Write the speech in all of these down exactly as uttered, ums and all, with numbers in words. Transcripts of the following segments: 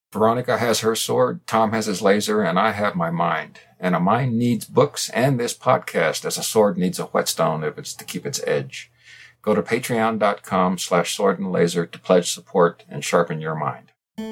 Veronica has her sword, Tom has his laser, and I have my mind. And a mind needs books and this podcast, as a sword needs a whetstone if it's to keep its edge. Go to patreon.com slash sword and laser to pledge support and sharpen your mind.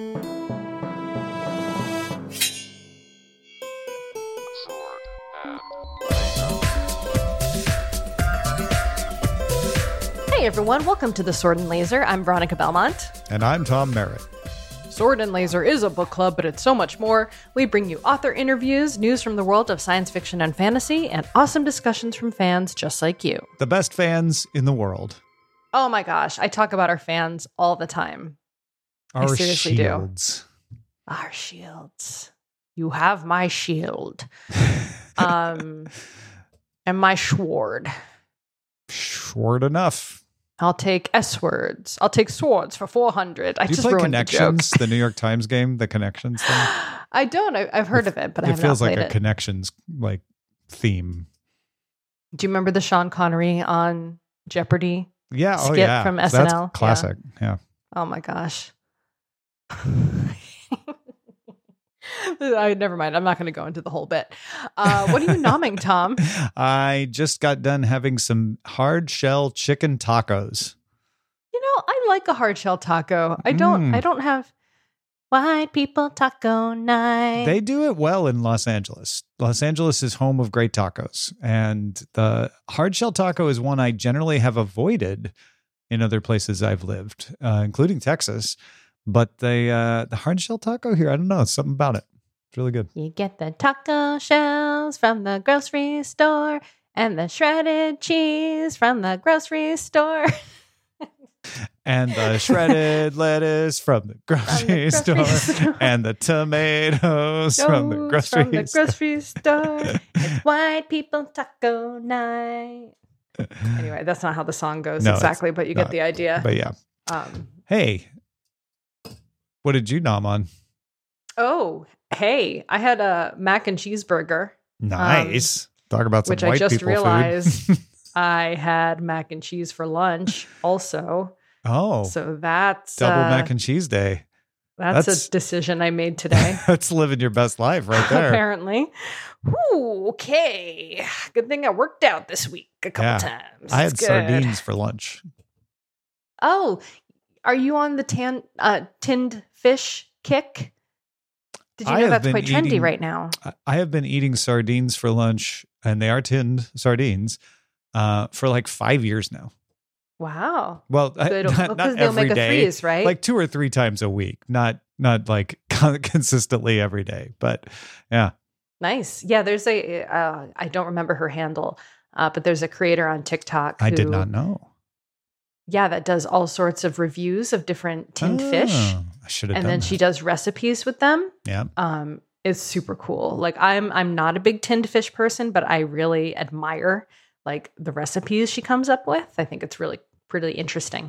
Hey everyone, welcome to the Sword and Laser. I'm Veronica Belmont. And I'm Tom Merritt. Sword and Laser is a book club, but it's so much more. We bring you author interviews, news from the world of science fiction and fantasy, and awesome discussions from fans just like you. The best fans in the world. Oh my gosh, I talk about our fans all the time. Our I seriously shields. do. Our shields. You have my shield. um, and my sword. Sword enough. I'll take S words. I'll take swords for four hundred. I Do you just play ruined Connections, the, the New York Times game, the Connections thing? I don't. I, I've heard of it, but I it have feels not like played a it. Connections like theme. Do you remember the Sean Connery on Jeopardy? Yeah, oh skit yeah, from That's S N L? classic. Yeah. Oh my gosh. I never mind. I'm not going to go into the whole bit. Uh, what are you nomming, Tom? I just got done having some hard shell chicken tacos. You know, I like a hard shell taco. I don't. Mm. I don't have white people taco night. They do it well in Los Angeles. Los Angeles is home of great tacos, and the hard shell taco is one I generally have avoided in other places I've lived, uh, including Texas. But the uh, the hard shell taco here, I don't know, it's something about it. It's really good. You get the taco shells from the grocery store and the shredded cheese from the grocery store. And the shredded lettuce from the grocery, From the grocery store, store. and the tomatoes from the Those grocery from the store. grocery store. It's white people taco night. Anyway, that's not how the song goes No, it's exactly, but you get not. the idea. But yeah. Um, Hey, what did you nom on? oh, hey, I had a mac and cheeseburger, Nice. Talk about some which I white just people realized food. I had mac and cheese for lunch also. Oh, So that's double uh, mac and cheese day. that's, that's- a decision I made today. That's living your best life right there. Apparently. Whew, okay. Good thing I worked out this week a couple Yeah. times. I had It's good. sardines for lunch. Oh, are you on the tan uh, tinned fish kick? Did you I know have that's been quite trendy eating- right now? I- I have been eating sardines for lunch, and they are tinned sardines, uh, for like five years now. Wow. Well, I- Good. not, Because not the every omega day, threes, right? like two or three times a week, not not like consistently every day. But yeah, Nice. Yeah, there's a, uh, I don't remember her handle, uh, but there's a creator on TikTok. I did who- not know. Yeah, that does all sorts of reviews of different tinned fish. Oh, I should have And done then that. she does recipes with them. Yeah. Um, it's super cool. Like I'm I'm not a big tinned fish person, but I really admire like the recipes she comes up with. I think it's really pretty interesting.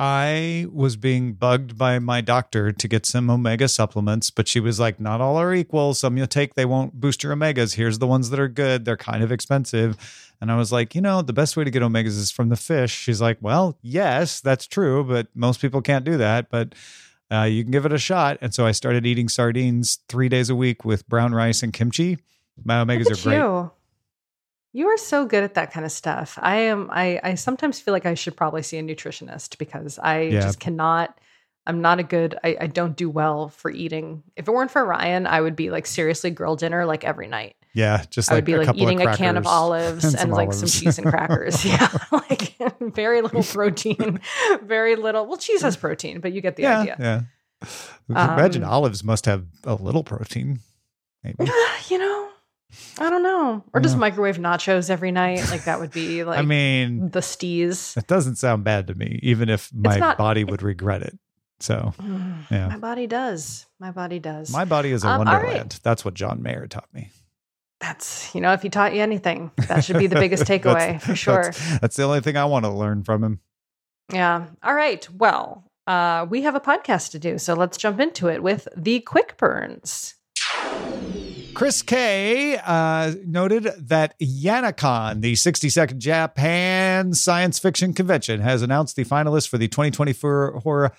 I was being bugged by my doctor to get some omega supplements, but she was like, not all are equal. Some you'll take, they won't boost your omegas. Here's the ones that are good. They're kind of expensive. And I was like, you know, the best way to get omegas is from the fish. She's like, well, yes, that's true, but most people can't do that. But uh, you can give it a shot. And so I started eating sardines three days a week with brown rice and kimchi. My omegas Look are at great. you. You are so good at that kind of stuff. I am. I, I sometimes feel like I should probably see a nutritionist because I Yeah. just cannot. I'm not a good. I, I don't do well for eating. If it weren't for Ryan, I would be like seriously grill dinner like every night. Yeah, just I like would be a like couple eating of a can of crackers olives and, some like some olives. cheese and crackers. Yeah, like very little protein, very little. Well, cheese has protein, but you get the yeah, idea. yeah. Imagine Um, olives must have a little protein, maybe. You know, I don't know. Or just Yeah. microwave nachos every night. Like that would be like I mean, the steez. it doesn't sound bad to me, even if my not- body would regret it. So Yeah. My body does. My body does. my body is a Um, all right. wonderland. That's what John Mayer taught me. That's, you know, if he taught you anything, that should be the biggest takeaway That's- for sure. That's, that's the only thing I want to learn from him. Yeah. All right. Well, uh, we have a podcast to do, so let's jump into it with the quick burns. Chris K uh, noted that Yanacon, the sixty-second Japan Science Fiction Convention, has announced the finalists for the twenty twenty-four horror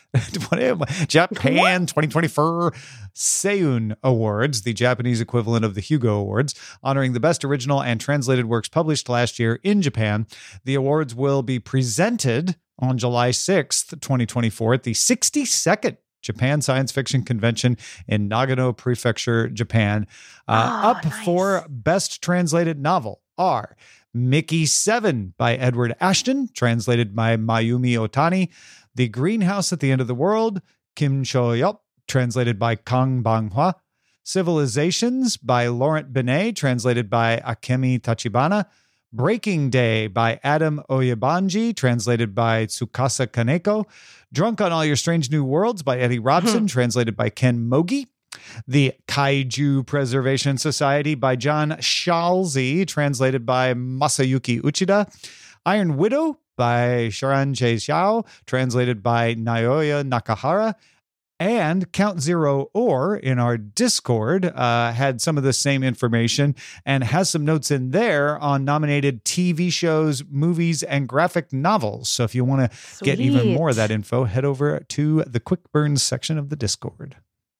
Japan twenty twenty-four Seiyun Awards, the Japanese equivalent of the Hugo Awards, honoring the best original and translated works published last year in Japan. The awards will be presented on July sixth, twenty twenty-four, at the sixty-second Japan Science Fiction Convention in Nagano Prefecture, Japan. Uh, oh, up nice. for Best Translated Novel are Mickey Seven by Edward Ashton, translated by Mayumi Otani. The Greenhouse at the End of the World, Kim Cho-yop, translated by Kang Bang-hwa. Civilizations by Laurent Binet, translated by Akemi Tachibana. Breaking Day by Adam Oyebanji, translated by Tsukasa Kaneko. Drunk on All Your Strange New Worlds by Eddie Robson, translated by Ken Mogi. The Kaiju Preservation Society by John Schalze, translated by Masayuki Uchida. Iron Widow by Sharan Che Xiao, translated by Naoya Nakahara. And Count Zero Or in our Discord uh, had some of the same information and has some notes in there on nominated T V shows, movies, and graphic novels. So if you want to get even more of that info, head over to the Quick Burns section of the Discord.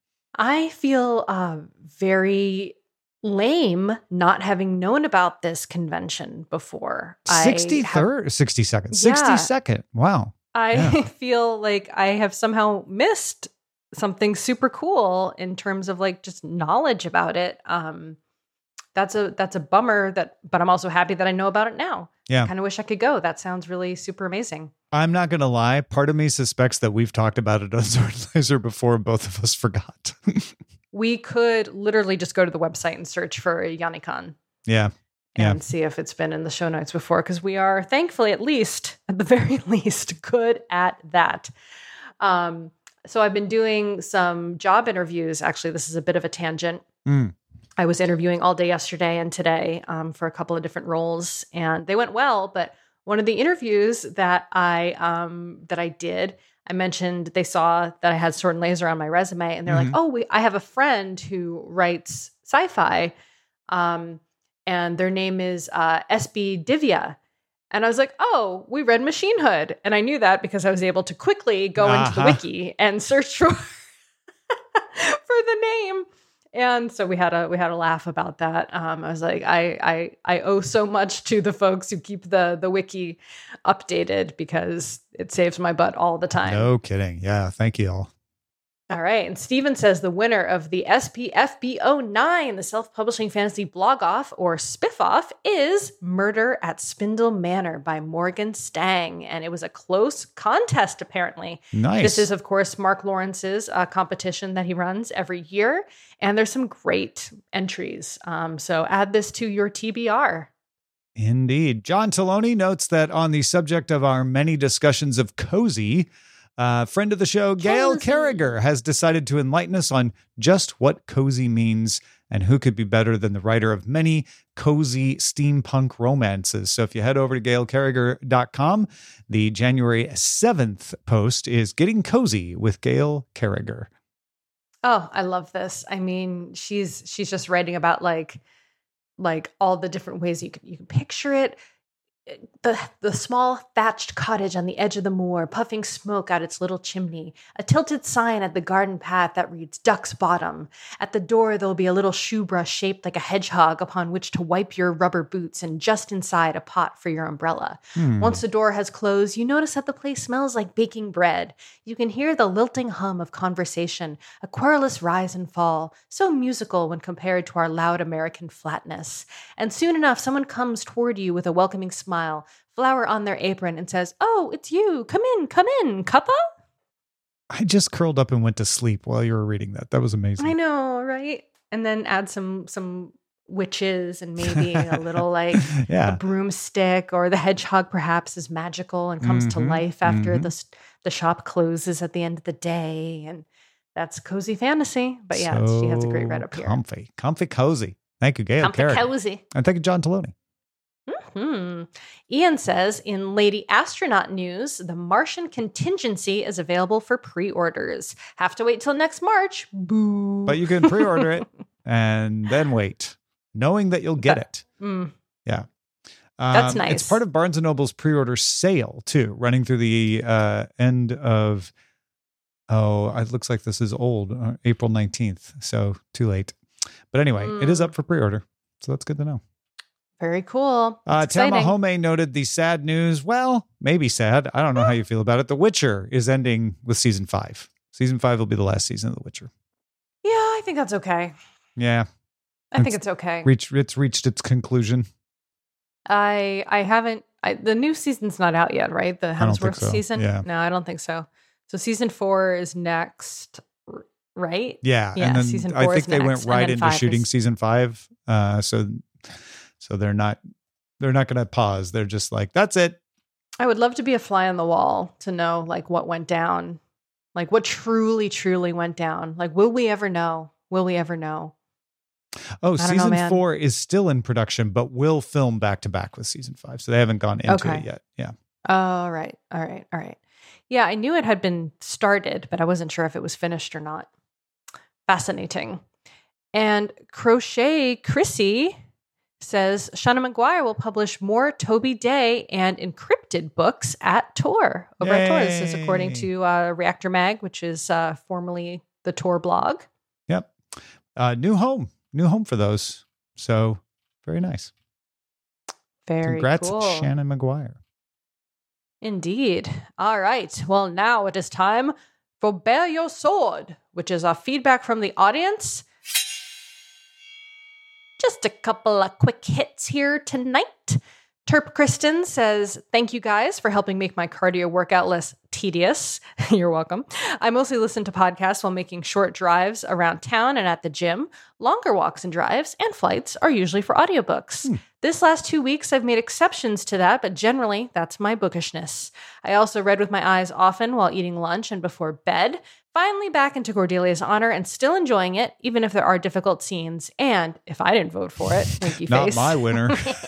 I feel uh, very lame not having known about this convention before. sixty-third, sixty-second, Yeah. sixty-second. Wow. I Yeah. feel like I have somehow missed something super cool in terms of like just knowledge about it. Um, that's a that's a bummer that, but I'm also happy that I know about it now. Yeah. I kind of wish I could go. That sounds really super amazing. I'm not going to lie. Part of me suspects that we've talked about it on Sword Laser before and both of us forgot. We could literally just go to the website and search for Yanacon. Yeah. And Yeah. see if it's been in the show notes before, because we are thankfully, at least, at the very least, good at that. Um, so I've been doing some job interviews. Actually, this is a bit of a tangent. Mm. I was interviewing all day yesterday and today um, for a couple of different roles, and they went well. But one of the interviews that I um, that I did, I mentioned they saw that I had Sword and Laser on my resume, and they're Mhm. like, "Oh, we, I have a friend who writes sci-fi." Um, and their name is uh, S B Divya. And I was like, oh, we read Machine Hood. And I knew that because I was able to quickly go uh-huh. into the wiki and search for, for the name. And so we had a we had a laugh about that. Um, I was like, I, I I owe so much to the folks who keep the the wiki updated because it saves my butt all the time. No kidding. Yeah, thank you all. All right. And Steven says the winner of the S P F B oh nine, the Self-Publishing Fantasy Blog-Off or Spiff-Off, is Murder at Spindle Manor by Morgan Stang. And it was a close contest, apparently. Nice. This is, of course, Mark Lawrence's uh, competition that he runs every year. And there's some great entries. Um, so add this to your T B R. Indeed. John Taloni notes that on the subject of our many discussions of cozy, Uh, friend of the show, Gail Cozy. Carriger, has decided to enlighten us on just what cozy means and who could be better than the writer of many cozy steampunk romances. So if you head over to gail carriger dot com, the January seventh post is Getting Cozy with Gail Carriger. Oh, I love this. I mean, she's she's just writing about like like all the different ways you can you can picture it. The the small thatched cottage on the edge of the moor, puffing smoke out its little chimney. A tilted sign at the garden path that reads Duck's Bottom. At the door, there'll be a little shoe brush shaped like a hedgehog upon which to wipe your rubber boots, and just inside, a pot for your umbrella. Hmm. Once the door has closed, you notice that the place smells like baking bread. You can hear the lilting hum of conversation, a querulous rise and fall, so musical when compared to our loud American flatness. And soon enough, someone comes toward you with a welcoming smile. Smile, flower on their apron, and says, "Oh, it's you. Come in, come in, cuppa." I just curled up and went to sleep while you were reading that. That was amazing. I know, right? And then add some some witches and maybe a little like yeah. a broomstick, or the hedgehog perhaps is magical and comes Mm-hmm, to life after mm-hmm. the the shop closes at the end of the day, and that's cozy fantasy. But yeah, so she has a great write up here. Comfy, comfy, cozy. Thank you, Gail Comfy Carriger. cozy. And thank you, John Taloni. Hmm. Ian says, in Lady Astronaut news, the Martian Contingency is available for pre-orders. Have to wait till next March. Boo. But you can pre-order it. and then wait, knowing that you'll get it. Mm. Yeah. That's Um, nice. It's part of Barnes and Noble's pre-order sale too, running through the uh, end of, oh, it looks like this is old, uh, April nineteenth. So too late. But anyway, Mm. it is up for pre-order. So that's good to know. Very cool. Uh, That's exciting. Tamahome noted the sad news. Well, maybe sad. I don't know how you feel about it. The Witcher is ending with season five. Season five will be the last season of The Witcher. Yeah, I think that's okay. Yeah. I think it's okay. Reach, it's reached its conclusion. I I haven't. I, the new season's not out yet, right? The don't think Hemsworth so. season. Yeah. No, I don't think so. So season four is next, r- right? Yeah. Yeah, And then season I four think is they next, went and right then into five shooting is- season five. Uh, so, so they're not, they're not going to pause. They're just like, that's it. I would love to be a fly on the wall to know like what went down, like what truly, truly went down. Like, will we ever know? Will we ever know? Oh, don't know, season man. four is still in production, but will film back to back with season five. So they haven't gone into Okay. it yet. Yeah. All right, all right, all right. Yeah, I knew it had been started, but I wasn't sure if it was finished or not. Fascinating. And Crochet Chrissy says Shanna McGuire will publish more Toby Day and encrypted books at Tor. Over at Tor. This is according Yay. to uh, Reactor Mag, which is uh, formerly the Tor blog. Yep. Uh, new home, new home for those. So very nice. Very Congrats, cool. Shannon McGuire. Indeed. All right. Well, now it is time for Bear Your Sword, which is our feedback from the audience. Just a couple of quick hits here tonight. Terp Kristen says, thank you guys for helping make my cardio workout less tedious. You're welcome. I mostly listen to podcasts while making short drives around town and at the gym. Longer walks and drives and flights are usually for audiobooks. Hmm. This last two weeks, I've made exceptions to that, but generally, that's my bookishness. I also read with my eyes often while eating lunch and before bed. Finally back into Cordelia's Honor and still enjoying it, even if there are difficult scenes. And if I didn't vote for it, winky Not face. my winner.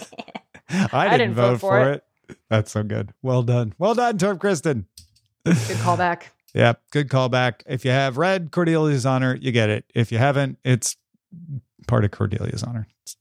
I, didn't didn't vote, vote for it. it. That's so good. Well done. Well done, Torb Kristen. Good callback. Yeah, good callback. If you have read Cordelia's Honor, you get it. If you haven't, it's part of Cordelia's Honor. It's,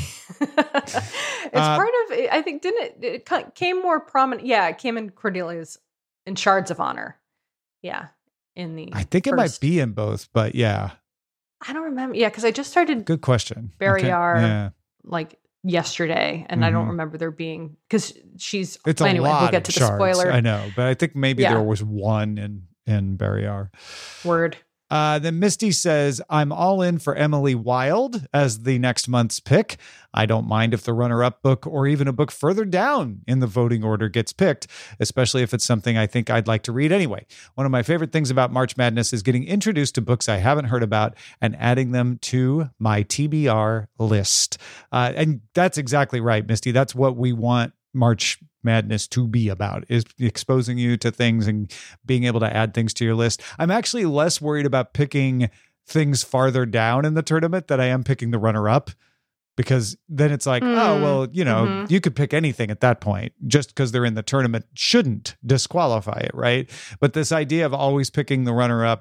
it's uh, part of, I think, didn't it, it came more prominent. Yeah, it came in Cordelia's, in Shards of Honor. Yeah, in the I think it first. might be in both, but yeah. I don't remember. Yeah, because I just started Good question. Barry Okay. R. Yeah. like yesterday, and Mhm. I don't remember there being, because she's, It's anyway, a lot we'll get to of the shards, spoiler. I know, but I think maybe Yeah. there was one in, in Barry R. Word. Uh, then Misty says, I'm all in for Emily Wilde as the next month's pick. I don't mind if the runner-up book or even a book further down in the voting order gets picked, especially if it's something I think I'd like to read anyway. One of my favorite things about March Madness is getting introduced to books I haven't heard about and adding them to my T B R list. Uh, and that's exactly right, Misty. That's what we want March Madness to be about, is exposing you to things and being able to add things to your list. I'm actually less worried about picking things farther down in the tournament than I am picking the runner up, because then it's like, Mm. oh, well, you know, Mhm. you could pick anything at that point. Just because they're in the tournament shouldn't disqualify it, right? But this idea of always picking the runner up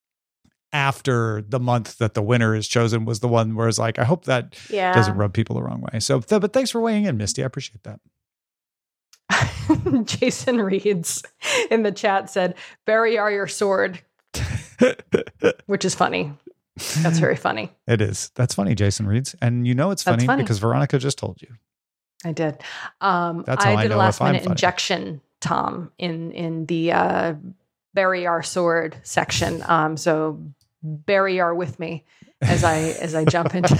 after the month that the winner is chosen was the one where it's like, I hope that Yeah. doesn't rub people the wrong way. So, th- but thanks for weighing in, Misty. I appreciate that. Jason Reeds in the chat said, Barry R. your sword, which is funny. That's very funny. It is. That's funny, Jason Reeds. And you know it's That's funny, funny. because Veronica just told you. I did. Um, That's how I I did know a last if I'm minute funny. injection, Tom, in in the uh, Barry R. sword section. Um, so Barry R. with me as I as I jump into.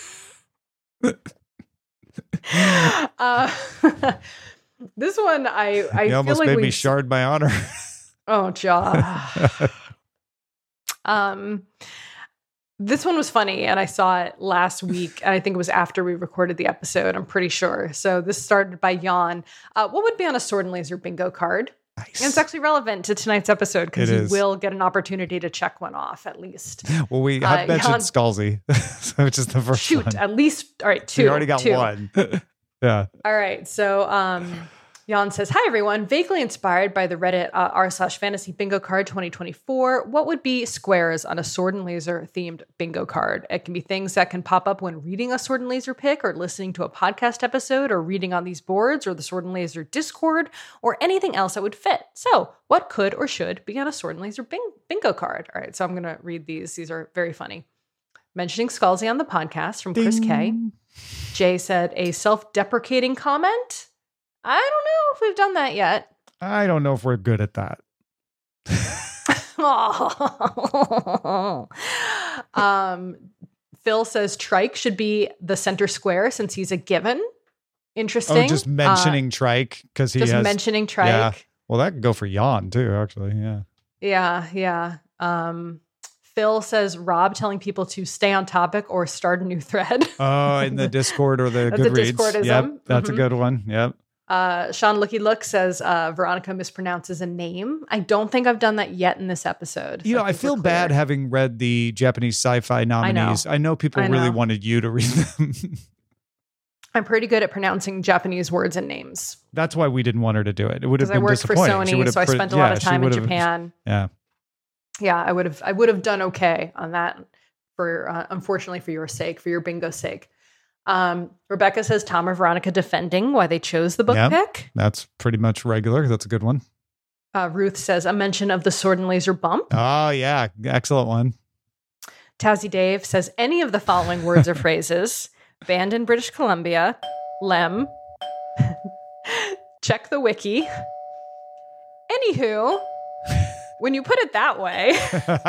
uh, this one, I I you feel almost like made we me shard my honor. Oh, jaw. um, this one was funny, and I saw it last week, and I think it was after we recorded the episode. I'm pretty sure. So this started by Jan. Uh, what would be on a sword and laser bingo card? Nice. And it's actually relevant to tonight's episode because It you is. will get an opportunity to check one off at least. Well, we have Uh, mentioned Jan- Scalzi, which is the first Shoot, one. at least all right. Two. We already got two. one. Yeah. All right. So, um, Jan says, hi, everyone. Vaguely inspired by the Reddit uh, r slash fantasy bingo card twenty twenty-four, what would be squares on a sword and laser themed bingo card? It can be things that can pop up when reading a sword and laser pick or listening to a podcast episode or reading on these boards or the sword and laser Discord or anything else that would fit. So what could or should be on a sword and laser bing- bingo card? All right, so I'm going to read these. These are very funny. Mentioning Scalzi on the podcast from Chris Ding. K. Jay said a self-deprecating comment. I don't know if we've done that yet. I don't know if we're good at that. um, Phil says Trike should be the center square since he's a given. Interesting. Oh, just mentioning uh, Trike because he just has mentioning Trike. Yeah. Well, that could go for Jan too, actually. Yeah. Yeah, yeah. Um, Phil says Rob telling people to stay on topic or start a new thread. Oh, in the Discord or the That's a Goodreads. Discordism. Yep, that's Mhm. a good one. Yep. Uh, Sean Looky Look says uh, Veronica mispronounces a name. I don't think I've done that yet in this episode. You so know, I think we're feel bad clear. having read the Japanese sci-fi nominees. I know, I know people I really know. wanted you to read them. I'm pretty good at pronouncing Japanese words and names That's why we didn't want her to do it. It would have because I been worked for disappointing. She would Sony, have so I pre- spent a yeah, lot of she time in would have- Japan. Yeah. Yeah, I would have. I would have done okay on that. For uh, unfortunately, for your sake, for your bingo sake. Um, Rebecca says Tom or Veronica defending why they chose the book Yep. pick. That's pretty much regular. That's a good one. Uh, Ruth says a mention of the sword and laser bump. Oh, yeah. Excellent one. Tazzy Dave says any of the following words or phrases: banned in British Columbia, lem, check the wiki. Anywho, when you put it that way,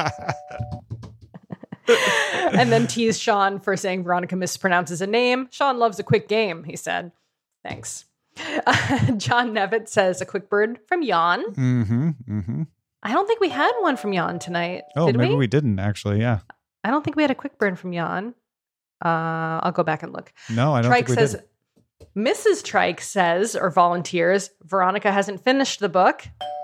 and then tease Sean for saying Veronica mispronounces a name. Sean loves a quick game, he said. Thanks. Uh, John Nevitt says a quick bird from Jan. mm-hmm. Mm-hmm. I don't think we had one from Jan tonight. Oh, Did maybe we? we didn't actually. Yeah. I don't think we had a quick bird from Jan. Uh, I'll go back and look. No, I don't Trike think we says, did. Missus Trike says, or volunteers, Veronica hasn't finished the book.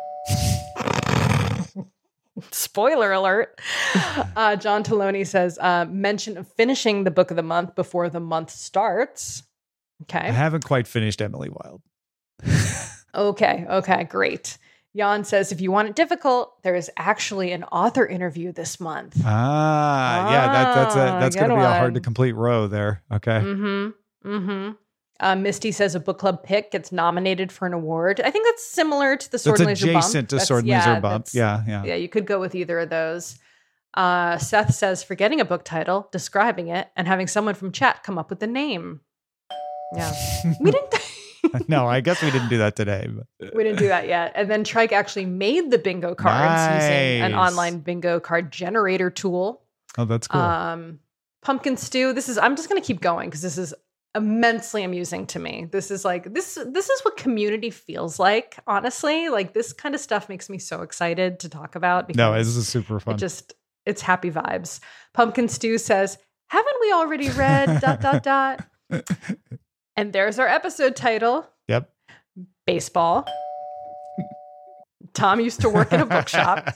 Spoiler alert. Uh, John Taloni says, uh, mention of finishing the book of the month before the month starts. I Okay. haven't quite finished Emily Wilde. Okay. Okay. Great. Jan says, if you want it difficult, there is actually an author interview this month. Ah, yeah, that, that's a, Ah, that's good going to be a hard one. to complete row there. Okay. Mm-hmm. Mm-hmm. Uh, Misty says a book club pick gets nominated for an award. I think that's similar to the Sword That's and Laser Bump. adjacent to That's- Sword and yeah, Laser Bump. that's- Yeah, yeah. Yeah, you could go with either of those. Uh, Seth says forgetting a book title, describing it, and having someone from chat come up with the name. Yeah, we didn't. No, I guess we didn't do that today. But. We didn't do that yet. And then Trike actually made the bingo cards using an Nice. online bingo card generator tool. Oh, that's cool. Um, pumpkin stew. This is. I'm just going to keep going because this is immensely amusing to me. This is like this. This is what community feels like. Honestly, like this kind of stuff makes me so excited to talk about. no, because this is super fun. It just it's happy vibes. Pumpkin stew says, "Haven't we already read dot dot dot?" And there's our episode title. Yep. Baseball. Tom used to work in a bookshop.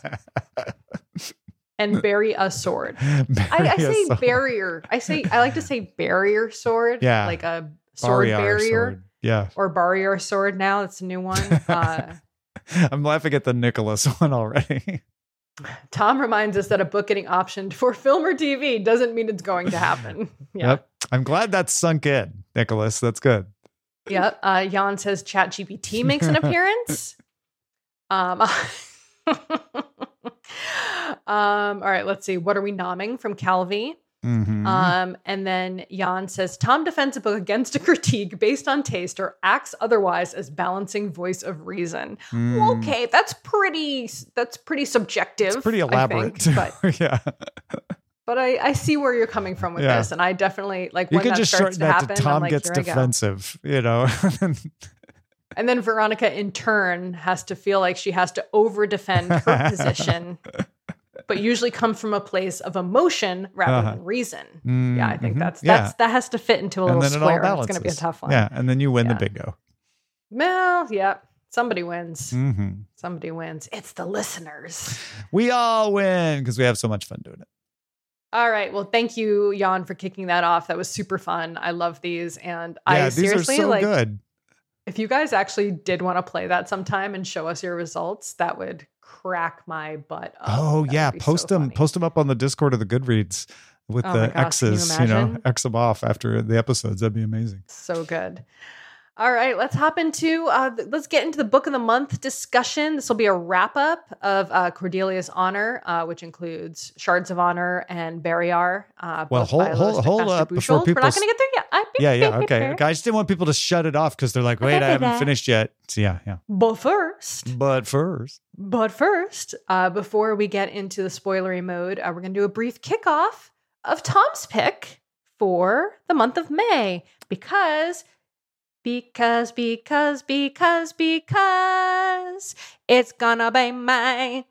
And bury a sword. I, I Bury a say sword. barrier. I say I like to say barrier sword. Yeah. Like a sword Barrier barrier. sword. Yeah. Or barrier sword now. That's a new one. Uh, I'm laughing at the Nicholas one already. Tom reminds us that a book getting optioned for film or T V doesn't mean it's going to happen. Yeah. Yep. I'm glad that's sunk in, Nicholas. That's good. Yep. Uh, Jan says ChatGPT makes an appearance. Um, um, all right, let's see. What are we nomming from Calvi? Mhm. Um, and then Jan says Tom defends a book against a critique based on taste or acts otherwise as balancing voice of reason. Mm. Okay, that's pretty. That's pretty subjective. It's pretty I elaborate. think, but yeah. but I, I see where you're coming from with Yeah. this, and I definitely like You when could that just starts shorten to that happen. to Tom I'm like, gets here I go. defensive, you know. And then Veronica, in turn, has to feel like she has to over defend her position, but usually comes from a place of emotion rather Uh-huh. than reason. Mm, Yeah, I think mhm. that's Yeah. that's that has to fit into a And little then it all square. And it's balances. going to be a tough one. Yeah, and then you win Yeah. the bingo. Well, yeah, somebody wins. hmm Somebody wins. It's the listeners. We all win because we have so much fun doing it. All right. Well, thank you, Jan, for kicking that off. That was super fun. I love these, and Yeah, I these seriously are so like. good. If you guys actually did want to play that sometime and show us your results, that would crack my butt up. Oh That yeah, would be post so them, funny. post them up on the Discord of the Goodreads with Oh my the gosh, can you X's, you, know, imagine? X them off after the episodes. That'd be amazing. So good. All right, let's hop into, uh, th- let's get into the book of the month discussion. This will be a wrap up of uh, Cordelia's Honor, uh, which includes Shards of Honor and Barriar. Uh, Well, both hold- by hold- Louis hold McMaster up before Buchholz. We're people not s- going to get there yet. I- Yeah, yeah, okay. okay. I just didn't want people to shut it off because they're like, wait, I haven't finished yet. So yeah, yeah. But first, But first, but first, uh, before we get into the spoilery mode, uh, we're going to do a brief kickoff of Tom's pick for the month of May because, because, because, because, because it's gonna be May.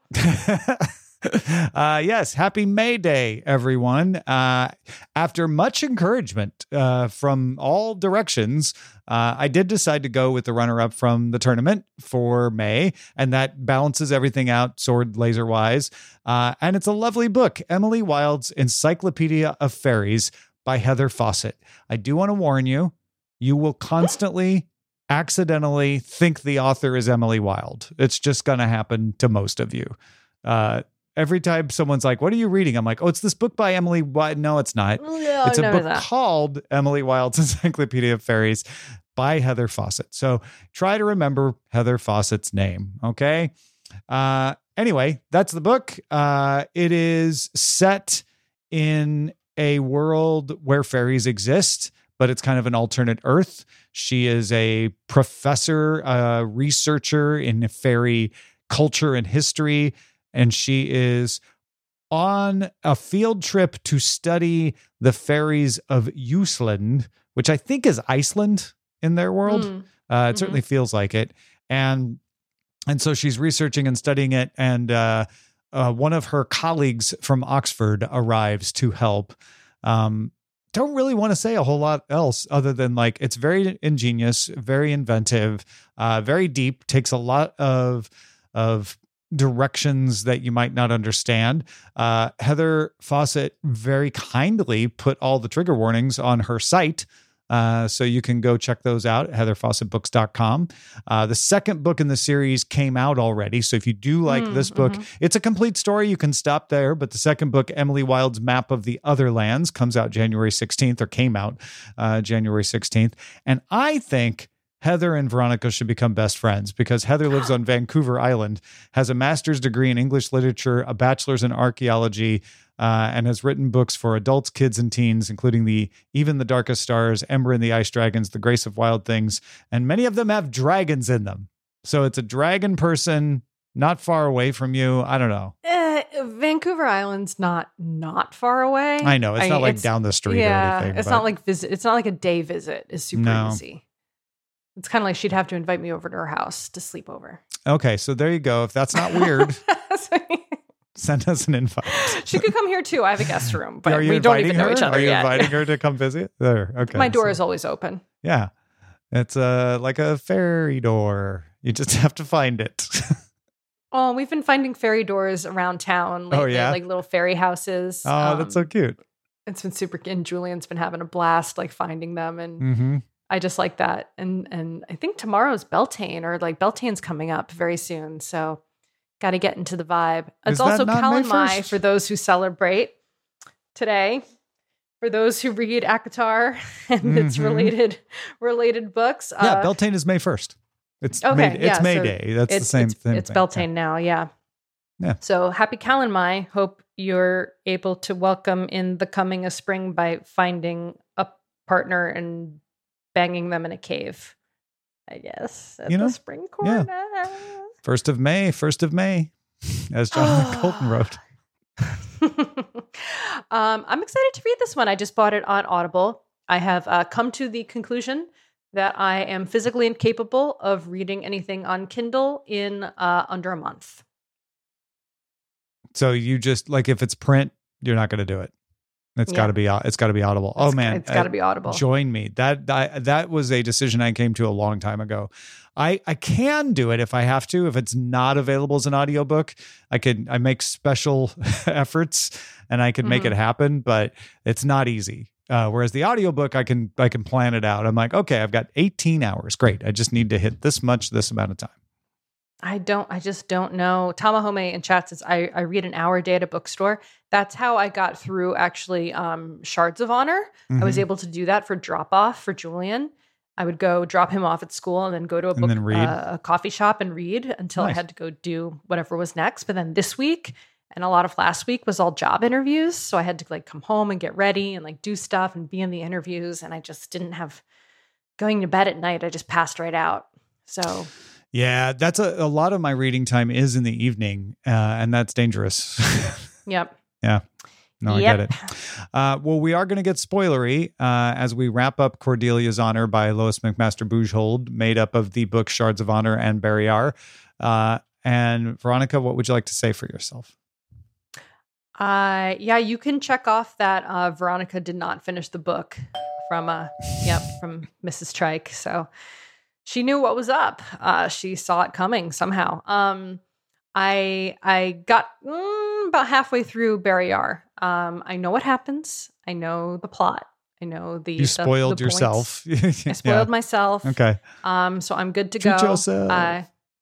uh, yes, happy May Day, everyone. Uh, after much encouragement uh, from all directions, uh, I did decide to go with the runner-up from the tournament for May, and that balances everything out sword laser wise. Uh, and it's a lovely book, Emily Wilde's Encyclopedia of Fairies by Heather Fawcett. I do want to warn you, you will constantly accidentally think the author is Emily Wilde. It's just going to happen to most of you. Uh, Every time someone's like, what are you reading? I'm like, oh, it's this book by Emily Wilde. No, it's not. No, it's a no, book it's not. called Emily Wilde's Encyclopedia of Fairies by Heather Fawcett. So try to remember Heather Fawcett's name, okay? Uh, anyway, that's the book. Uh, it is set in a world where fairies exist, but it's kind of an alternate Earth. She is a professor, a researcher in fairy culture and history, and she is on a field trip to study the fairies of Usland, which I think is Iceland in their world. Mm. Uh, it Mhm. certainly feels like it. And and so she's researching and studying it. And uh, uh, one of her colleagues from Oxford arrives to help. Um, don't really want to say a whole lot else other than like it's very ingenious, very inventive, uh, very deep, takes a lot of of directions that you might not understand. Uh, Heather Fawcett very kindly put all the trigger warnings on her site. Uh, so you can go check those out at heather fawcett books dot com. Uh, the second book in the series came out already. So if you do like Mm, this book, mhm. it's a complete story. You can stop there. But the second book, Emily Wilde's Map of the Other Lands, comes out January sixteenth or came out uh, January sixteenth. And I think Heather and Veronica should become best friends because Heather lives on Vancouver Island, has a master's degree in English literature, a bachelor's in archaeology, uh, and has written books for adults, kids, and teens, including the Even the Darkest Stars, Ember and the Ice Dragons, The Grace of Wild Things, and many of them have dragons in them. So it's a dragon person not far away from you. I don't know. Uh, Vancouver Island's not not far away. I know. It's I- not like down the street yeah, or anything. it's but- not like visit. It's not like a day visit. It's super No. easy. It's kind of like she'd have to invite me over to her house to sleep over. Okay, so there you go. If that's not weird, send us an invite. She could come here too. I have a guest room, but Are you we don't inviting even know her? each other Are you yet. inviting her to come visit? There. Okay. My door so- is always open. Yeah. It's uh, like a fairy door. You just have to find it. Oh, we've been finding fairy doors around town lately, Oh, yeah? like little fairy houses. Oh, that's so Um, cute. It's been super. And Julian's been having a blast, like finding them, and Mm-hmm. I just like that. And and I think tomorrow's Beltane, or like Beltane's coming up very soon, so got to get into the vibe. Is It's that also not May Kalanmai first? for those who celebrate today. For those who read ACOTAR and its Mhm. related related books. Yeah, uh, Beltane is May first. It's Okay, May, it's yeah, May so Day. That's it's the same it's, thing. It's Beltane now, yeah. Yeah. So happy Kalanmai. Hope you're able to welcome in the coming of spring by finding a partner and banging them in a cave. I guess at You know, the spring corner. First of May, first of May, as Jonathan Colton wrote. um, I'm excited to read this one. I just bought it on Audible. I have uh, come to the conclusion that I am physically incapable of reading anything on Kindle in uh, under a month. So you just like if it's print, you're not going to do it. It's Yeah. got to be it's got to be Audible. Oh It's- man, it's got to uh, be Audible. Join me. That, that that was a decision I came to a long time ago. I I can do it if I have to. If it's not available as an audiobook, I could I make special efforts and I could make Mhm. it happen, but it's not easy. Uh, whereas the audiobook, I can I can plan it out. I'm like, okay, I've got eighteen hours. Great. I just need to hit this much, this amount of time. I don't, I just don't know. Tamahome in chat says, I, I read an hour a day at a bookstore. That's how I got through actually um, Shards of Honor. Mm-hmm. I was able to do that for drop off for Julian. I would go drop him off at school and then go to a book, uh, a coffee shop and read until nice. I had to go do whatever was next. But then this week and a lot of last week was all job interviews. So I had to like come home and get ready and like do stuff and be in the interviews. And I just didn't have going to bed at night. I just passed right out. So yeah, that's a, a lot of my reading time is in the evening, uh, and that's dangerous. Yep. Yeah. No, yep. I get it. Uh, well, we are going to get spoilery uh, as we wrap up Cordelia's Honor by Lois McMaster Bujold, made up of the book Shards of Honor and Barrayar. Uh, and Veronica, what would you like to say for yourself? Uh, yeah, you can check off that uh, Veronica did not finish the book from, uh, yep, from Missus Trike. So she knew what was up. Uh, she saw it coming somehow. Um, I I got mm, about halfway through Barrayar. Um, I know what happens. I know the plot. I know the you spoiled the, the yourself. I spoiled yeah. myself. Okay. Um, so I'm good to Treat go. yourself. Uh,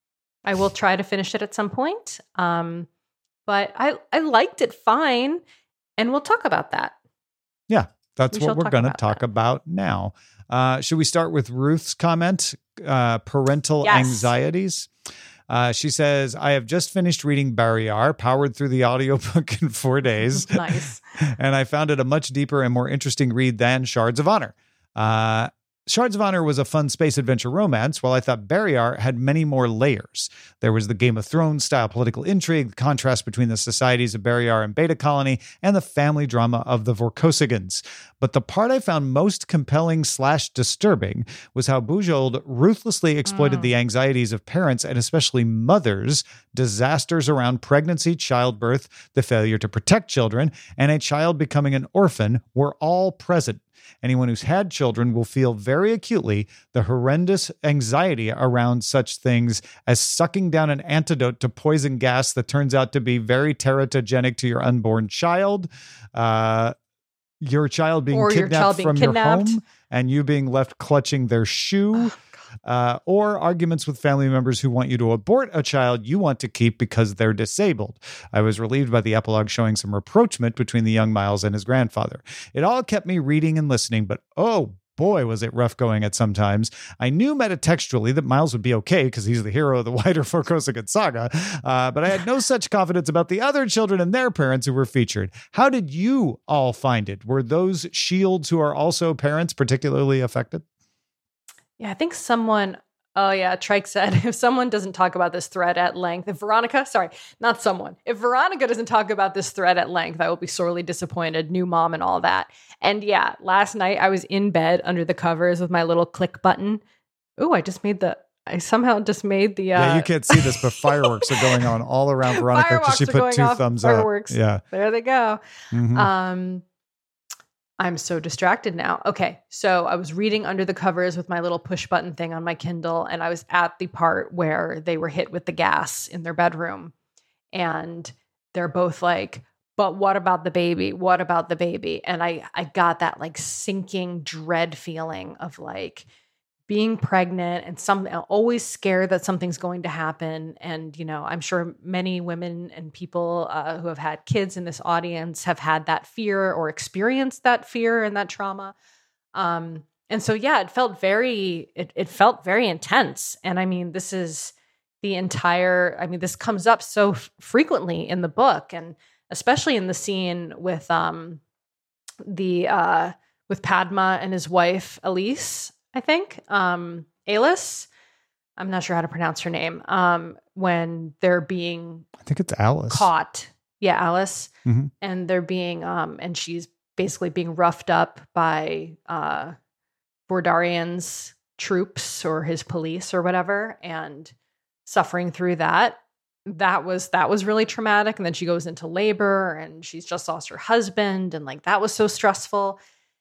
I will try to finish it at some point. Um, but I I liked it fine, and we'll talk about that. Yeah, that's we what we're talk going to about talk that. about now. Uh, should we start with Ruth's comment? Uh, parental yes. anxieties. Uh, she says, I have just finished reading Barrayar, powered through the audiobook in four days. Nice. And I found it a much deeper and more interesting read than Shards of Honor. Uh, Shards of Honor was a fun space adventure romance, while I thought Barrayar had many more layers. There was the Game of Thrones style political intrigue, the contrast between the societies of Barrayar and Beta Colony, and the family drama of the Vorkosigans. But the part I found most compelling slash disturbing was how Bujold ruthlessly exploited mm. the anxieties of parents, and especially mothers, disasters around pregnancy, childbirth, the failure to protect children, and a child becoming an orphan were all present. Anyone who's had children will feel very acutely the horrendous anxiety around such things as sucking down an antidote to poison gas that turns out to be very teratogenic to your unborn child, uh, your child being or kidnapped your child being from kidnapped. your home, and you being left clutching their shoe. Oh, Uh, or arguments with family members who want you to abort a child you want to keep because they're disabled. I was relieved by the epilogue showing some rapprochement between the young Miles and his grandfather. It all kept me reading and listening, but oh boy, was it rough going at some times. I knew metatextually that Miles would be okay because he's the hero of the wider Vorkosigan saga, uh, but I had no such confidence about the other children and their parents who were featured. How did you all find it? Were those shields who are also parents particularly affected? Yeah, I think someone, oh yeah, Trike said, if someone doesn't talk about this thread at length, if Veronica, sorry, not someone, if Veronica doesn't talk about this thread at length, I will be sorely disappointed, new mom and all that. And yeah, last night I was in bed under the covers with my little click button. Ooh, I just made the, I somehow just made the. Uh, yeah, you can't see this, but fireworks are going on all around Veronica because she put two off, thumbs fireworks. up. Yeah. There they go. Mm-hmm. Um, I'm so distracted now. Okay, so I was reading under the covers with my little push button thing on my Kindle, and I was at the part where they were hit with the gas in their bedroom. And they're both like, but what about the baby? What about the baby? And I, I got that like sinking dread feeling of like being pregnant and some always scared that something's going to happen. And, you know, I'm sure many women and people uh, who have had kids in this audience have had that fear or experienced that fear and that trauma. Um, and so, yeah, it felt very, it, it felt very intense. And I mean, this is the entire, I mean, this comes up so f- frequently in the book, and especially in the scene with, um, the, uh, with Padma and his wife, Elise, I think, um, Alice, I'm not sure how to pronounce her name, um, when they're being I think it's Alice. Caught. Yeah, Alice. Mm-hmm. And they're being, um, and she's basically being roughed up by uh, Vordarian's troops or his police or whatever, and suffering through that. That was, that was really traumatic. And then she goes into labor and she's just lost her husband. And like, that was so stressful.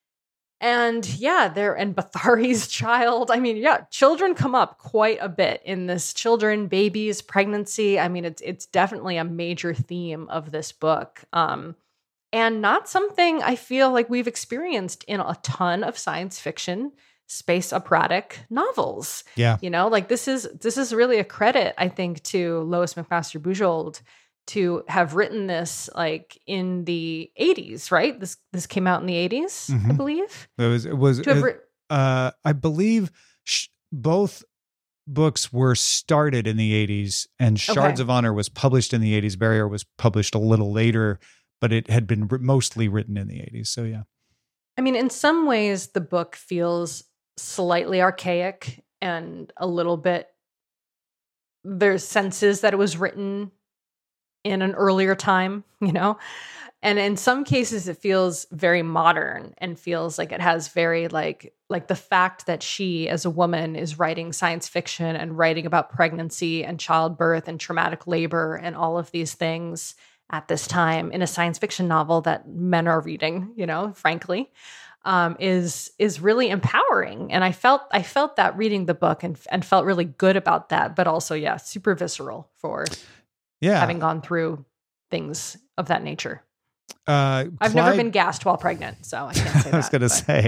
And yeah, there, and Bathari's child. I mean, yeah, children come up quite a bit in this. Children, babies, pregnancy. I mean, it's it's definitely a major theme of this book. Um, and not something I feel like we've experienced in a ton of science fiction space operatic novels. Yeah. You know, like this is this is really a credit, I think, to Lois McMaster Bujold to have written this like in the eighties, right? This this came out in the eighties, Mhm. I believe. It was, it was To have it- writ- uh, I believe sh- both books were started in the eighties, and Shards Okay. of Honor was published in the eighties. Barrier was published a little later, but it had been wr- mostly written in the eighties. So yeah. I mean, in some ways, the book feels slightly archaic and a little bit. There's senses that it was written in an earlier time, you know? And in some cases it feels very modern and feels like it has very like like the fact that she as a woman is writing science fiction and writing about pregnancy and childbirth and traumatic labor and all of these things at this time in a science fiction novel that men are reading, you know, frankly, um, is is really empowering. And I felt I felt that reading the book and and felt really good about that, but also yeah, super visceral for Yeah. having gone through things of that nature. Uh, I've never Clyde- been gassed while pregnant, so I can't say that. I was going to but- say,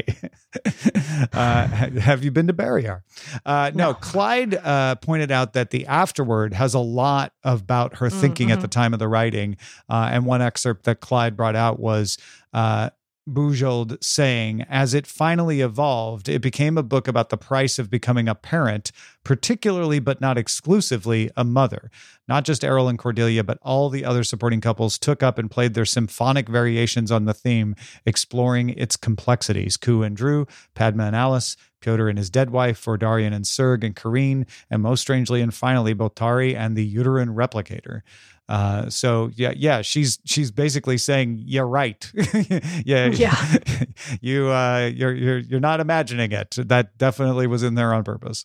uh, ha- have you been to Barrier? Uh, no, No. Clyde uh, pointed out that the afterword has a lot about her thinking at mhm. the time of the writing. Uh, and one excerpt that Clyde brought out was uh, Bujold saying, as it finally evolved, it became a book about the price of becoming a parent, particularly but not exclusively a mother. Not just Errol and Cordelia, but all the other supporting couples took up and played their symphonic variations on the theme, exploring its complexities. Ku and Drew, Padma and Alice, Pyotr and his dead wife, Vordarian and Serg and Karine, and most strangely and finally, Botari and the uterine replicator. Uh, so yeah, yeah, she's she's basically saying, "You're right." yeah, Yeah. you uh, you're you're you're not imagining it. That definitely was in there on purpose.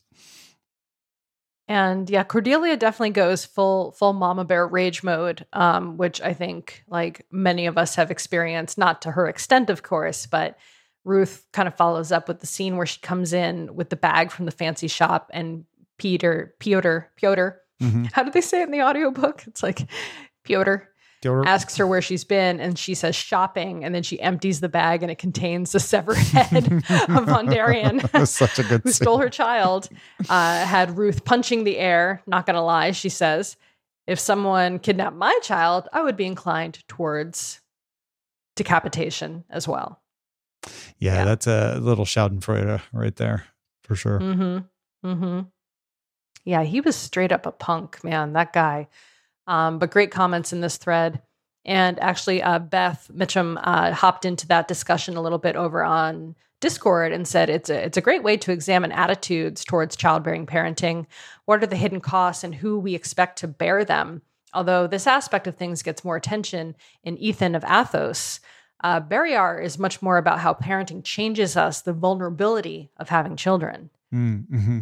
And yeah, Cordelia definitely goes full full mama bear rage mode, um, which I think like many of us have experienced, not to her extent, of course, but Ruth kind of follows up with the scene where she comes in with the bag from the fancy shop and Peter, Pyotr, Pyotr, Mhm. how did they say it in the audiobook? It's like Pyotr Pyotr- asks her where she's been and she says shopping, and then she empties the bag and it contains the severed head of Vondarian, That was such a good who scene. stole her child. Uh, had Ruth punching the air. Not gonna lie, she says, if someone kidnapped my child, I would be inclined towards decapitation as well. Yeah, Yeah. that's a little Schadenfreude right there for sure. Mm-hmm. Mm-hmm. Yeah, he was straight up a punk, man, that guy. Um, but great comments in this thread. And actually, uh, Beth Mitchum uh, hopped into that discussion a little bit over on Discord and said it's a, it's a great way to examine attitudes towards childbearing parenting. What are the hidden costs and who we expect to bear them? Although this aspect of things gets more attention in Ethan of Athos, uh, Barrier is much more about how parenting changes us, the vulnerability of having children. Mm-hmm.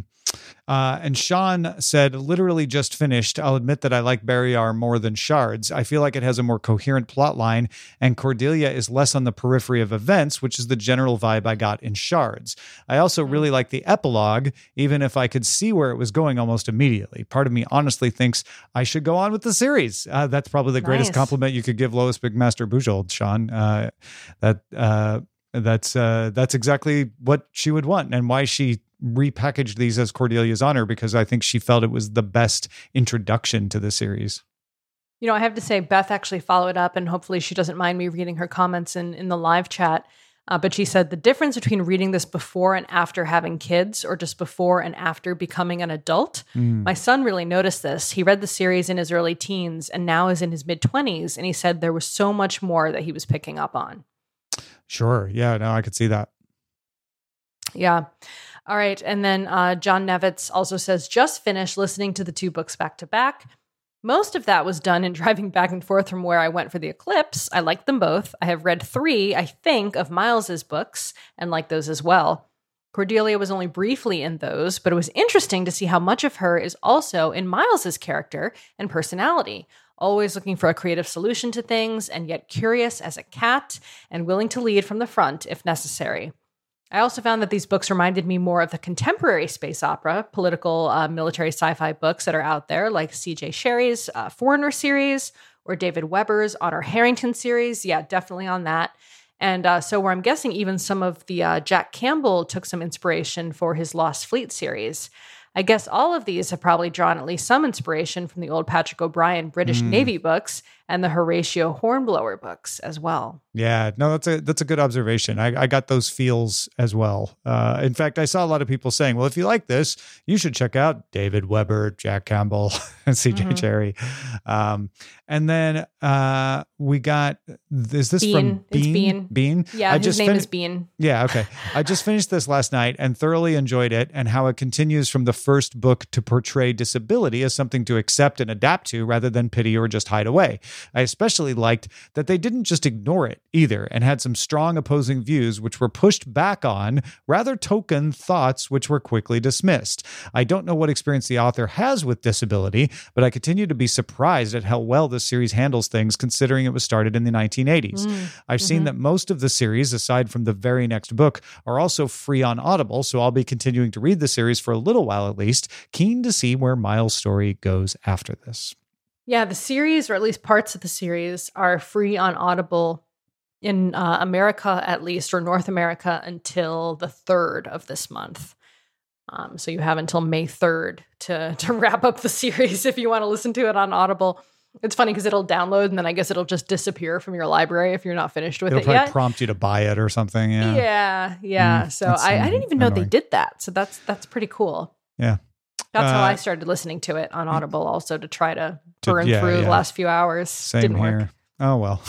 Uh, and Sean said, literally just finished. I'll admit that I like Barrier more than Shards. I feel like it has a more coherent plot line, and Cordelia is less on the periphery of events, which is the general vibe I got in Shards. I also really like the epilogue, even if I could see where it was going almost immediately. Part of me honestly thinks I should go on with the series. Uh, that's probably the greatest Nice. compliment you could give Lois McMaster Bujold, Sean. Uh, that uh, that's uh, that's exactly what she would want, and why she repackaged these as Cordelia's Honor, because I think she felt it was the best introduction to the series. You know, I have to say, Beth actually followed up, and hopefully she doesn't mind me reading her comments in, in the live chat. Uh, but she said the difference between reading this before and after having kids, or just before and after becoming an adult. Mm. My son really noticed this. He read the series in his early teens and now is in his mid-twenties. And he said there was so much more that he was picking up on. Sure. Yeah, no, I could see that. Yeah. All right. And then uh, John Nevitz also says, just finished listening to the two books back to back. Most of that was done in driving back and forth from where I went for the eclipse. I like them both. I have read three, I think, of Miles's books and like those as well. Cordelia was only briefly in those, but it was interesting to see how much of her is also in Miles's character and personality. Always looking for a creative solution to things, and yet curious as a cat and willing to lead from the front if necessary. I also found that these books reminded me more of the contemporary space opera, political, uh, military sci-fi books that are out there, like C J Sherry's uh, Foreigner series, or David Weber's Honor Harrington series. Yeah, definitely on that. And uh, so where I'm guessing even some of the uh, Jack Campbell took some inspiration for his Lost Fleet series. I guess all of these have probably drawn at least some inspiration from the old Patrick O'Brien British Mm. Navy books and the Horatio Hornblower books as well. Yeah, no, that's a that's a good observation. I, I got those feels as well. Uh, in fact, I saw a lot of people saying, "Well, if you like this, you should check out David Weber, Jack Campbell, and C J Mhm. Cherry." Um, and then uh, we got is this Bean. from It's Bean? Bean. Bean. Yeah, I his just name fin- is Bean. Yeah, okay. I just finished this last night and thoroughly enjoyed it, and how it continues from the first book to portray disability as something to accept and adapt to rather than pity or just hide away. I especially liked that they didn't just ignore it either and had some strong opposing views which were pushed back on, rather token thoughts which were quickly dismissed. I don't know what experience the author has with disability, but I continue to be surprised at how well this series handles things considering it was started in the nineteen eighties. Mm. I've seen Mhm. that most of the series, aside from the very next book, are also free on Audible, so I'll be continuing to read the series for a little while at least, keen to see where Miles' story goes after this. Yeah, the series, or at least parts of the series, are free on Audible in uh, America, at least, or North America, until the third of this month. Um, so you have until May third to to wrap up the series if you want to listen to it on Audible. It's funny because it'll download and then I guess it'll just disappear from your library if you're not finished with It'll it probably yet. prompt you to buy it or something. Yeah. Yeah, yeah. Mm, so that's, I, I um, didn't even know they annoying. did that. So that's that's pretty cool. Yeah. That's how Uh, I started listening to it on Audible, also to try to To- burn yeah, through yeah. the last few hours. Same Didn't here. work. Oh, well.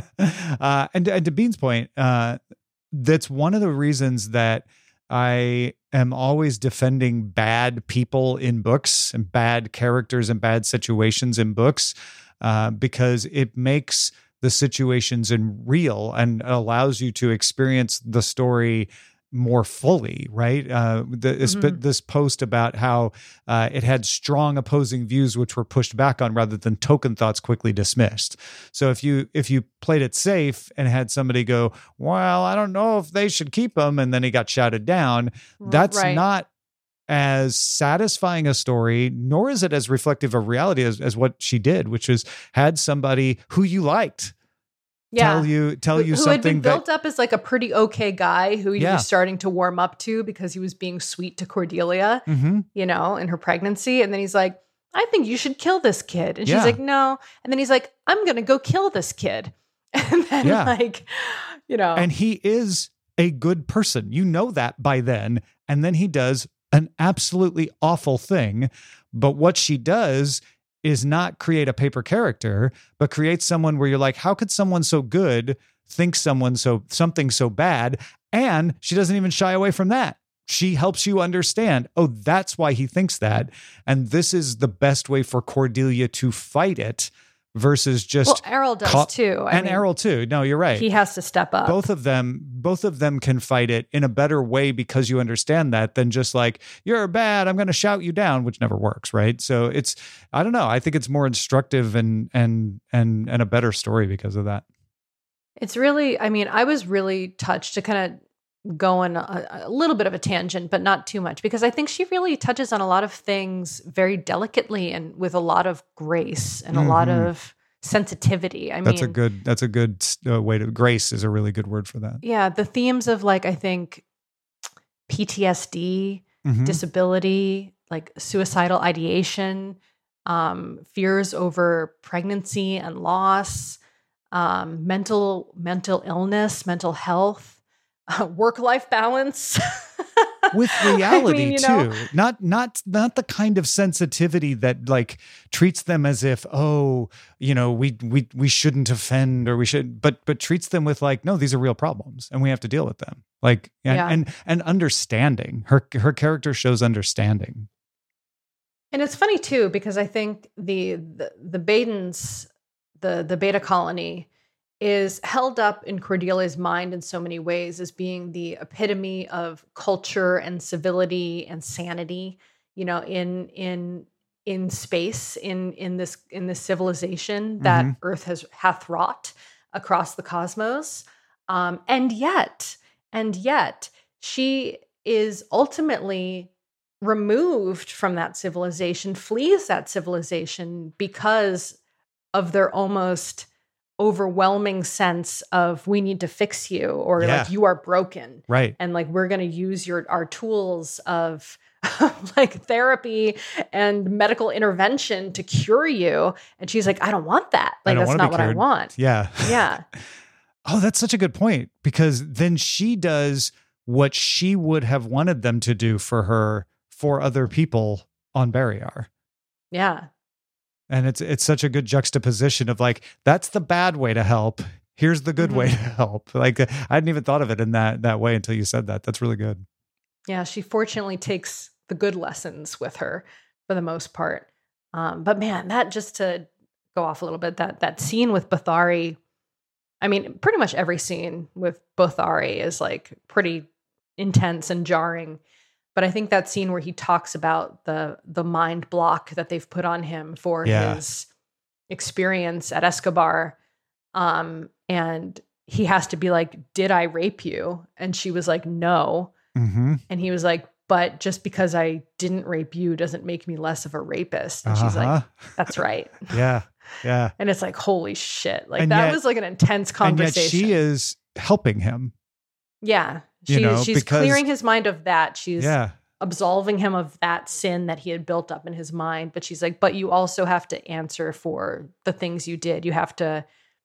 uh, and, and to Bean's point, uh, that's one of the reasons that I am always defending bad people in books and bad characters and bad situations in books, uh, because it makes the situations in real and allows you to experience the story more fully, right? Uh, the, Mhm. this post about how uh, it had strong opposing views which were pushed back on rather than token thoughts quickly dismissed. So if you if you played it safe and had somebody go, well, I don't know if they should keep him, and then he got shouted down, that's Right. not as satisfying a story, nor is it as reflective of reality as, as what she did, which is had somebody who you liked Yeah. tell you tell who, you who had been something that built up as like a pretty okay guy who you Yeah. were starting to warm up to because he was being sweet to Cordelia, Mhm. you know, in her pregnancy. And then he's like, I think you should kill this kid. And Yeah. she's like, no. And then he's like, I'm going to go kill this kid. And then Yeah. like, you know, And he is a good person. You know that by then. And then he does an absolutely awful thing. But what she does is not create a paper character, but create someone where you're like, how could someone so good think someone so something so bad? And she doesn't even shy away from that. She helps you understand, oh, that's why he thinks that. And this is the best way for Cordelia to fight it versus well, just Errol does ca- too. I and mean, Errol too. No, you're right. he has to step up. both of them both of them can fight it in a better way because you understand that than just like, you're bad, I'm going to shout you down, which never works, right? So it's, I don't know, I think it's more instructive and and and and a better story because of that. It's really, I mean, I was really touched to kind of go on a, a little bit of a tangent, but not too much, because I think she really touches on a lot of things very delicately and with a lot of grace and a lot Mhm. of sensitivity. I That's mean, a good that's a good uh, way to, grace is a really good word for that. yeah, the themes of like, I think P T S D, Mhm. disability, like suicidal ideation, um, fears over pregnancy and loss, um, mental mental illness, mental health, uh, work life balance. With I reality mean, you know, too, not not not the kind of sensitivity that like treats them as if, oh, you know, we we we shouldn't offend or we should, but but treats them with like, no, these are real problems and we have to deal with them. Like and Yeah. and, and understanding. Her her character shows understanding. And it's funny too, because I think the the, the Badens, the the Beta colony, is held up in Cordelia's mind in so many ways as being the epitome of culture and civility and sanity, you know, in in in space, in in this in this civilization that Mhm. Earth has hath wrought across the cosmos. Um, and yet, and yet, she is ultimately removed from that civilization, flees that civilization because of their almost overwhelming sense of we need to fix you, or Yeah. like you are broken. Right. And like we're going to use your our tools of like therapy and medical intervention to cure you. And she's like, I don't want that. I Like don't that's wanna not be what I cured. want. Yeah. Yeah. Oh, that's such a good point, because then she does what she would have wanted them to do for her for other people on Barrayar. Yeah. And it's it's such a good juxtaposition of like, that's the bad way to help. Here's the good Mm-hmm. way to help. Like I hadn't even thought of it in that that way until you said that. That's really good. Yeah. She fortunately takes the good lessons with her for the most part. Um, but man, that just to go off a little bit, that that scene with Bothari, I mean, pretty much every scene with Bothari is like pretty intense and jarring. But I think that scene where he talks about the the mind block that they've put on him for Yeah. his experience at Escobar, um, and he has to be like, "Did I rape you?" And she was like, "No," Mm-hmm. and he was like, "But just because I didn't rape you doesn't make me less of a rapist." And she's like, Uh-huh. "That's right." Yeah. Yeah. And it's like, holy shit! Like And that yet- was like an intense And conversation. yet she is helping him. Yeah. You She, know, she's because- clearing his mind of that. She's Yeah. absolving him of that sin that he had built up in his mind. But she's like, but you also have to answer for the things you did. You have to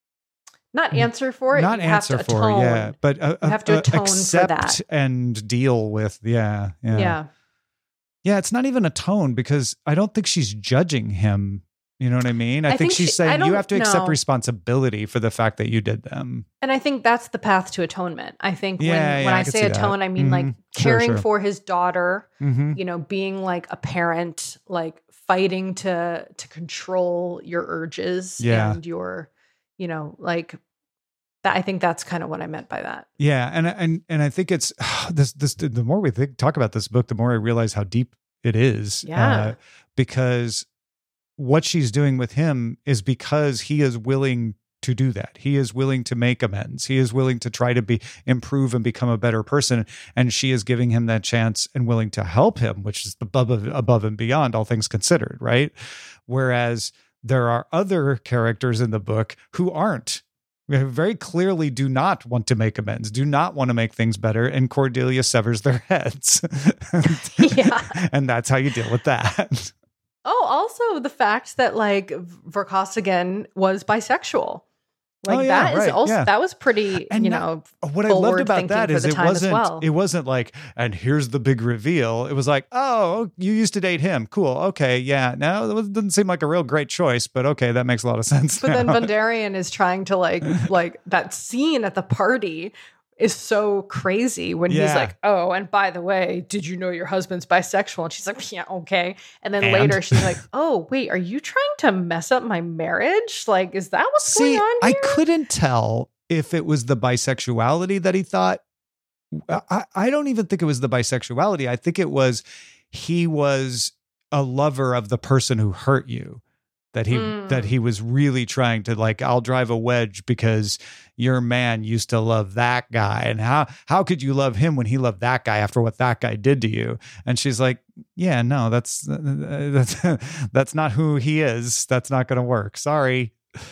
not answer for it. Not you answer have to for atone. it, yeah. But uh, You have to uh, atone for accept that. and deal with, yeah. Yeah. Yeah. Yeah, it's not even a tone, because I don't think she's judging him. You know what I mean? I, I think, think she's she- I saying you don't have to accept know. responsibility for the fact that you did them. And I think that's the path to atonement. I think Yeah, when, yeah, when I I could say see that. atone, I mean like Mhm. Sure, caring sure. for his daughter, Mm-hmm. you know, being like a parent, like fighting to to control your urges Yeah. and your, you know, like that. I think that's kind of what I meant by that. Yeah, and and and I think it's this this the more we think, talk about this book, the more I realize how deep it is. Yeah. Uh, because what she's doing with him is because he is willing to do that. He is willing to make amends. He is willing to try to be improve and become a better person. And she is giving him that chance and willing to help him, which is above above and beyond all things considered, right? Whereas there are other characters in the book who aren't. We very clearly do not want to make amends, do not want to make things better, and Cordelia severs their heads. Yeah. And that's how you deal with that. Oh, also the fact that like Verkossagen was bisexual. Like Oh, yeah, that is right, also yeah. that was pretty, And you not- know, What I loved forward about thinking that for is the it time as wasn't well. it wasn't like, and here's the big reveal. It was like, oh, you used to date him. Cool. Okay. Yeah. No, that doesn't seem like a real great choice, but okay, that makes a lot of sense. But then now. Vandarian is trying to like like that scene at the party is so crazy when he's Yeah. like, oh, and by the way, did you know your husband's bisexual? And she's like, yeah, okay. And then And? later she's like, oh, wait, are you trying to mess up my marriage? Like, is that what's See, going on I here? couldn't tell if it was the bisexuality that he thought. I, I don't even think it was the bisexuality. I think it was he was a lover of the person who hurt you. That he Mm. that he was really trying to like, I'll drive a wedge because your man used to love that guy, and how how could you love him when he loved that guy after what that guy did to you? And she's like, yeah, no, that's uh, that's that's not who he is. That's not going to work. Sorry.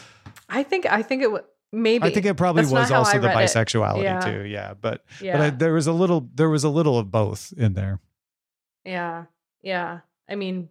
I think I think it was maybe I think it probably That's not was how also I the read it. bisexuality Yeah. too. Yeah, but Yeah. but I, there was a little there was a little of both in there. Yeah. Yeah. I mean,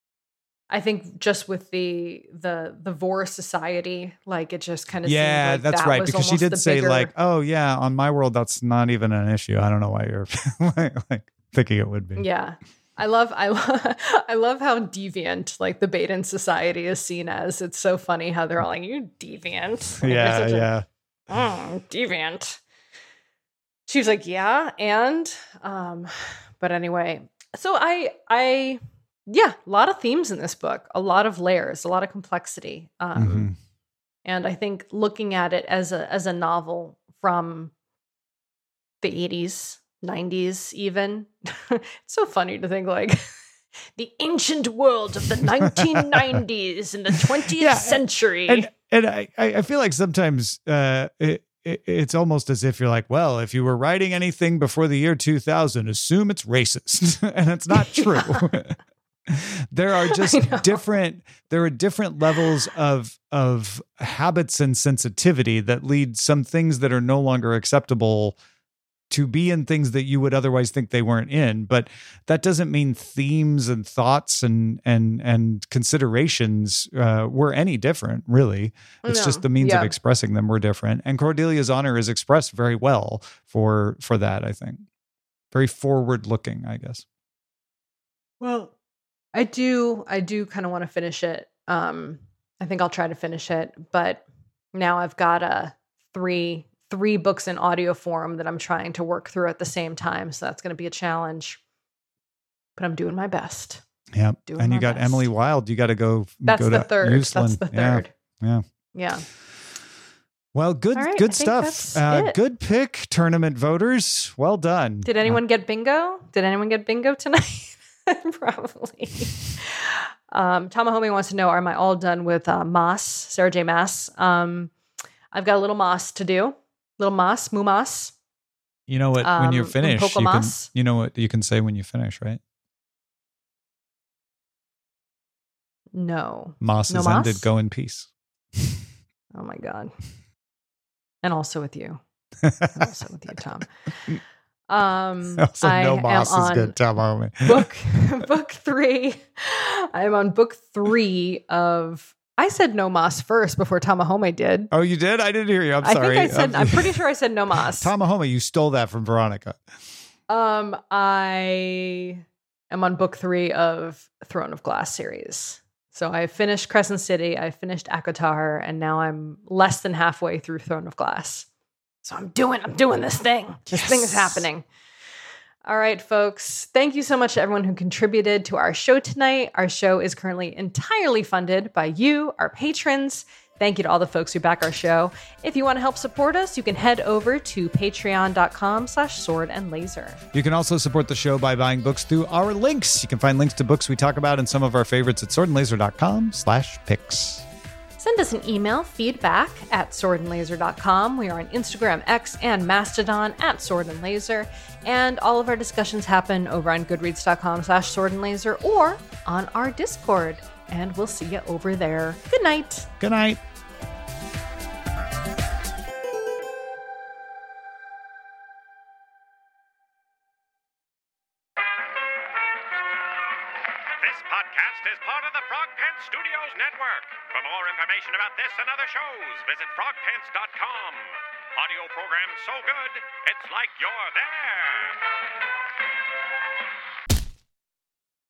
I think just with the the the Vor society, like it just kind of Yeah, seemed like that's that right, was because she almost did the say bigger- like, oh yeah, on my world that's not even an issue. I don't know why you're like, like thinking it would be. yeah. I love I love I love how deviant like the Baden society is seen as. It's so funny how they're all like, you deviant. Like, Yeah, you're such a- yeah. Oh, deviant. She was like, yeah, and um, but anyway, so I I yeah, a lot of themes in this book, a lot of layers, a lot of complexity. Um Mhm. and I think looking at it as a as a novel from the eighties, nineties even. It's so funny to think like the ancient world of the nineteen nineties and the twentieth Yeah, century. And and I I feel like sometimes uh it, it it's almost as if you're like, well, if you were writing anything before the year two thousand, assume it's racist, and it's not true. There are just different there are different levels of of habits and sensitivity that lead some things that are no longer acceptable to be in things that you would otherwise think they weren't in. But that doesn't mean themes and thoughts and and and considerations uh, were any different, really. It's No. just the means Yeah. of expressing them were different. And Cordelia's honor is expressed very well for for that, I think. Very forward looking, I guess. Well, I do I do kind of want to finish it. Um, I think I'll try to finish it, but now I've got uh, three three books in audio form that I'm trying to work through at the same time, so that's going to be a challenge. But I'm doing my best. Yeah. Doing And you my got best. Emily Wilde. You got to go. That's go the to third. Uslan. That's the Yeah, third. Yeah. Yeah. Well, good, All right, I good think stuff. that's Uh, it. good pick, tournament voters. Well done. Did anyone get bingo? Did anyone get bingo tonight? Probably. Um, Tamahome wants to know, am I all done with uh, Moss, Sarah J. Maas? Um, I've got a little Moss to do. Little Moss, Moo Moss. You know what? When you're Um, finished, Poco you can. Mas. You know what you can say when you finish, right? No. Moss No is mas? ended. Go in peace. Oh my God. And also with you. And also with you, Tom. Um, Also, I no am Moss is on good. Tell me. book book three. I'm on book three of. I said no Moss first before Tamahome did. Oh, you did? I didn't hear you. I'm I sorry. think I said. I'm pretty sure I said no Moss. Tamahome, you stole that from Veronica. Um, I am on book three of Throne of Glass series. So I finished Crescent City, I finished ACOTAR, and now I'm less than halfway through Throne of Glass. So I'm doing, I'm doing this thing. This Yes. thing is happening. All right, folks. Thank you so much to everyone who contributed to our show tonight. Our show is currently entirely funded by you, our patrons. Thank you to all the folks who back our show. If you want to help support us, you can head over to patreon.com slash sword and laser. You can also support the show by buying books through our links. You can find links to books we talk about and some of our favorites at swordandlaser.com slash picks. Send us an email, feedback at swordandlaser dot com. We are on Instagram, X, and Mastodon at Sword and Laser. And all of our discussions happen over on goodreads.com slash sword and laser or on our Discord. And we'll see you over there. Good night. Good night. This podcast is part of the Frog Pants Studios Network. For more information about this and other shows, visit frog pants dot com. Audio program so good, it's like you're there.